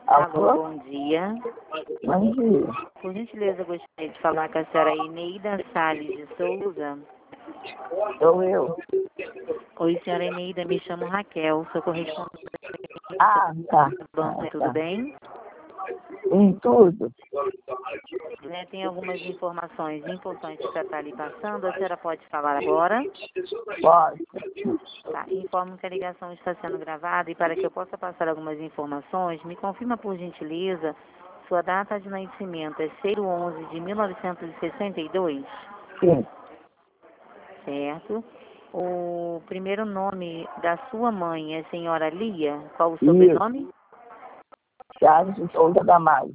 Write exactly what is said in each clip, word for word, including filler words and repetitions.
Alô, Alô? bom dia. Bom dia. Por gentileza, gostaria de falar com a senhora Eneida Salles de Souza. Sou eu. Oi, senhora Eneida, me chamo Raquel, sou correspondente Ah, tá. do banco, Ah, tudo tá. bem? Em tudo? Né, tem algumas informações importantes para estar lhe passando, a senhora pode falar agora? Pode. Tá, informo que a ligação está sendo gravada e para que eu possa passar algumas informações, me confirma por gentileza, sua data de nascimento é seis de onze de mil novecentos e sessenta e dois, Sim. certo? O primeiro nome da sua mãe é senhora Lia, qual o Isso. sobrenome? Charles de Souza Damares.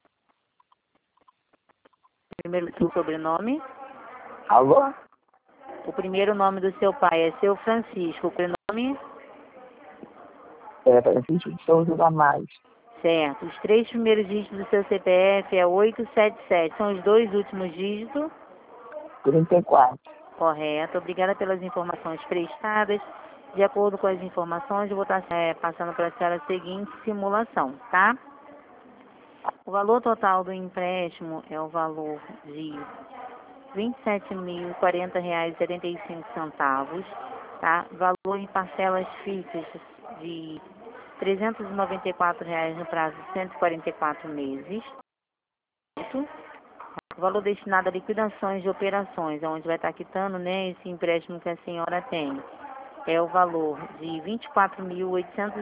Primeiro seu sobrenome? Alô? O primeiro nome do seu pai é seu Francisco, o prenome? É, Francisco de Souza Damares. Certo. Os três primeiros dígitos do seu C P F é oito sete sete, são os dois últimos dígitos? trinta e quatro. Correto. Obrigada pelas informações prestadas. De acordo com as informações, eu vou estar é, passando para a senhora a seguinte simulação, tá? O valor total do empréstimo é o valor de vinte e sete mil e quarenta reais e setenta e cinco centavos, tá? Valor em parcelas fixas de trezentos e noventa e quatro reais no prazo de cento e quarenta e quatro meses. Certo? O valor destinado a liquidações de operações, onde vai estar quitando, né, esse empréstimo que a senhora tem, é o valor de vinte e quatro mil oitocentos